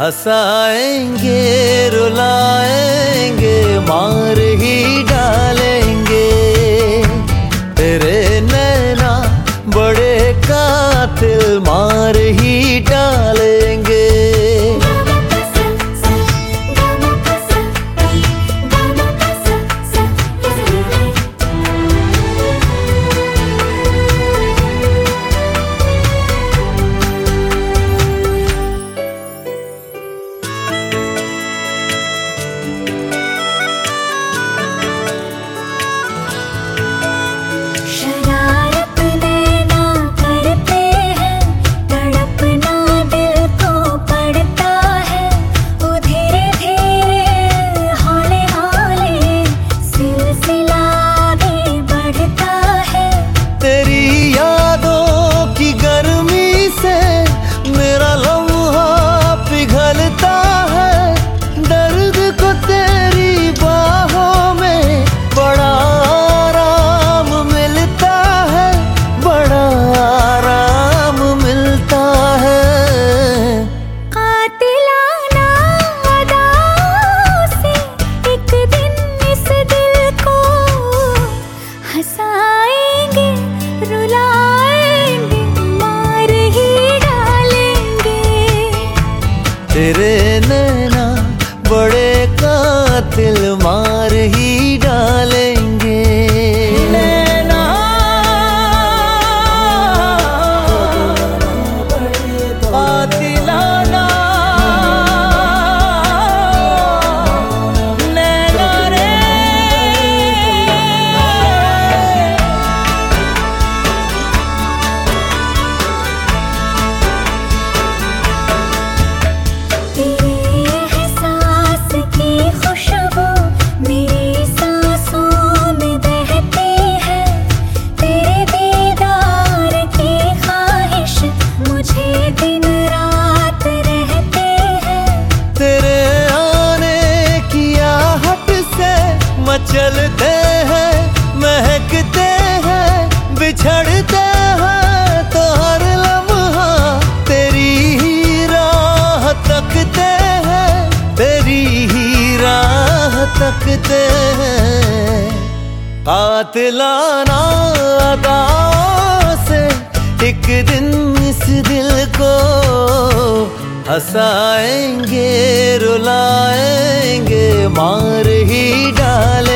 हंसाएंगे रुलाएंगे मार ही डालेंगे। तेरे नैना बड़े कातिल मार ही डालेंगे। हंसाएंगे रुलाएंगे मार ही डालेंगे। तेरे नैना बड़े कातिल मार ही डालेंगे। नैना कातिलाना नैना रे। चलते हैं महकते हैं बिछड़ते हैं तो हर लम्हा तेरी ही राह तकते हैं, तेरी ही राह तकते हैं। कातिलाना अदाओं से एक दिन इस दिल को हंसाएंगे रुलाएंगे मार ही डालेंगे।